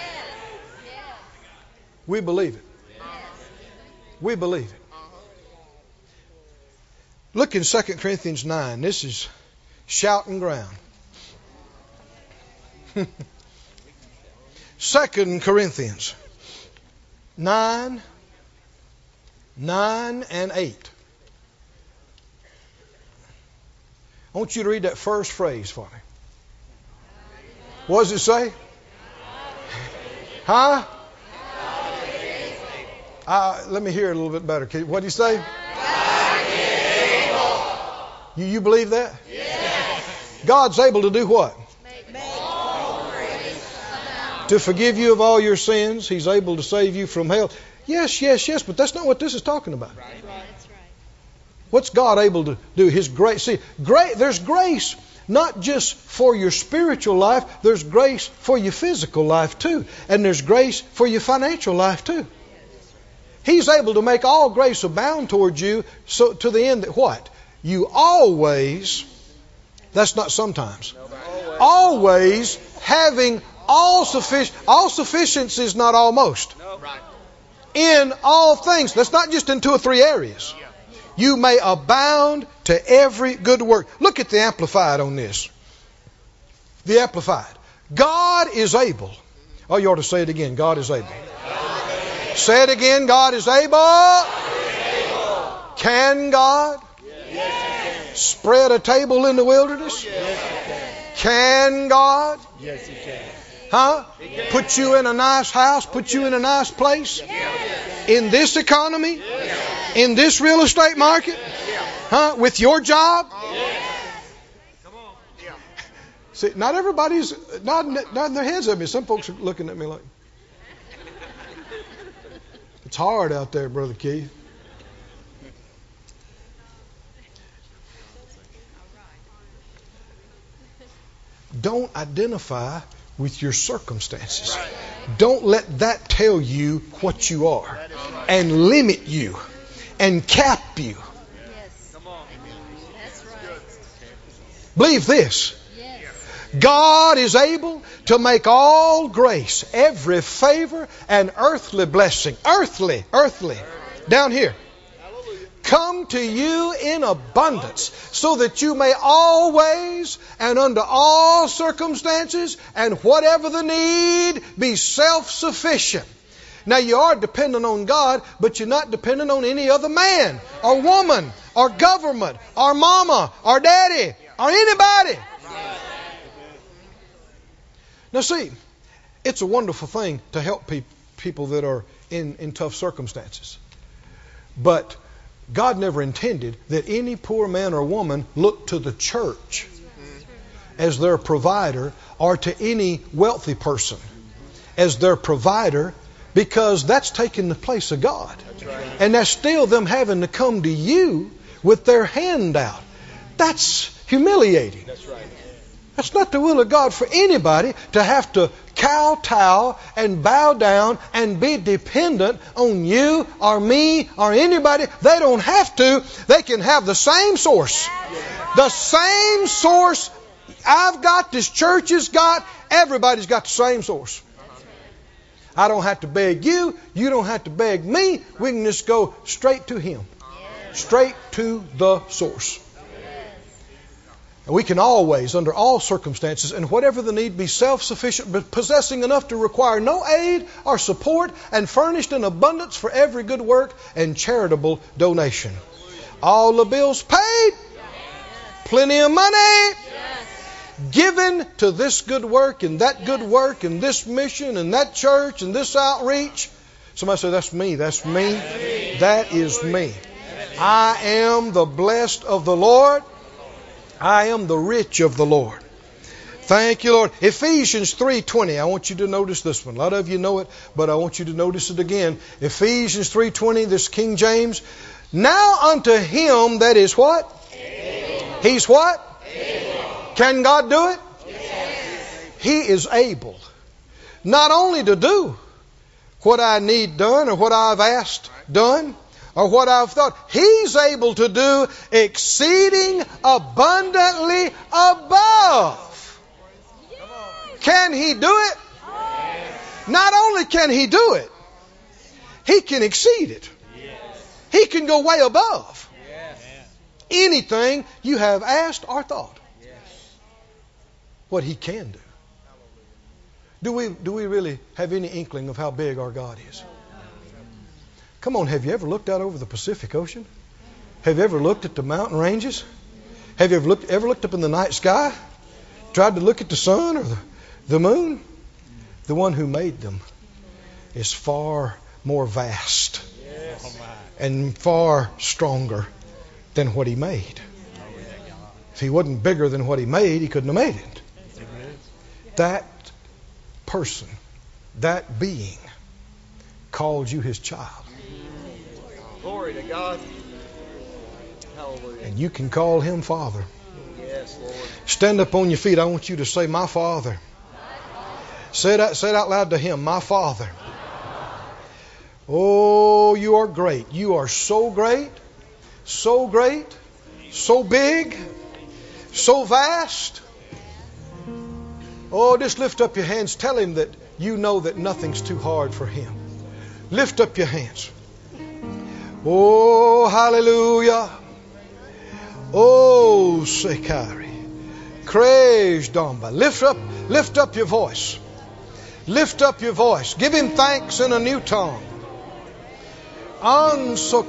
We believe it. We believe it. Look in 2 Corinthians 9. This is shouting ground. 2 Corinthians 9 and 8. I want you to read that first phrase for me. What does it say? Huh? Let me hear it a little bit better. What do you say? You believe that? Yes. God's able to do what? To forgive you of all your sins. He's able to save you from hell. Yes, but that's not what this is talking about. That's right. What's God able to do? His grace. See, there's grace not just for your spiritual life. There's grace for your physical life too. And there's grace for your financial life too. He's able to make all grace abound towards you, so to the end that what? You always, that's not sometimes, always having all sufficiency is not almost. In all things. That's not just in 2 or 3 areas. You may abound to every good work. Look at the Amplified on this. The Amplified. God is able. Oh, you ought to say it again. God is able. Say it again. God is able. Can God spread a table in the wilderness? Can God? Yes, He can. Huh? Put you in a nice house? Put you in a nice place? In this economy? In this real estate market? Huh? With your job? See, not everybody's nodding their heads at me. Some folks are looking at me like, it's hard out there, Brother Keith. don't identify with your circumstances. Don't let that tell you what you are and limit you and cap you. Yes. That's right. Believe this. Yes. God is able to make all grace, every favor and earthly blessing, earthly, down here, come to you in abundance, so that you may always and under all circumstances and whatever the need be self-sufficient. Now you are dependent on God, but you're not dependent on any other man or woman or government or mama or daddy or anybody. Now see, it's a wonderful thing to help people that are in tough circumstances. But God never intended that any poor man or woman look to the church as their provider, or to any wealthy person as their provider, because that's taking the place of God. And that's still them having to come to you with their hand out. That's humiliating. That's not the will of God for anybody to have to kowtow and bow down and be dependent on you or me or anybody. They don't have to. They can have the same source. The same source I've got, this church has got, everybody's got the same source. I don't have to beg you. You don't have to beg me. We can just go straight to Him. Straight to the source. And we can always, under all circumstances and whatever the need, be self-sufficient, but possessing enough to require no aid or support, and furnished in abundance for every good work and charitable donation. All the bills paid, plenty of money, given to this good work and that good work and this mission and that church and this outreach. Somebody say, that's me, that's me, that is me. I am the blessed of the Lord. I am the rich of the Lord. Thank you, Lord. Ephesians 3:20. I want you to notice this one. A lot of you know it, but I want you to notice it again. Ephesians 3:20, this King James. Now unto Him that is what? Able. He's what? Able. Can God do it? Yes. He is able. Not only to do what I need done or what I've asked done, or what I've thought. He's able to do exceeding abundantly above. Can He do it? Not only can He do it, He can exceed it. He can go way above anything you have asked or thought. What He can do. Do we really have any inkling of how big our God is? Come on, have you ever looked out over the Pacific Ocean? Have you ever looked at the mountain ranges? Have you ever looked up in the night sky? Tried to look at the sun or the moon? The one who made them is far more vast and far stronger than what He made. If He wasn't bigger than what He made, He couldn't have made it. That person, that being, called you His child. Glory to God. Hallelujah. And you can call Him Father. Yes, Lord. Stand up on your feet. I want you to say, my Father. Say it out loud to Him, my Father. Oh, you are great. You are so great, so great, so big, so vast. Oh, just lift up your hands. Tell Him that you know that nothing's too hard for Him. Lift up your hands. Oh, hallelujah. Oh, Sekari. Krej Damba. Lift up your voice. Lift up your voice. Give Him thanks in a new tongue. Anso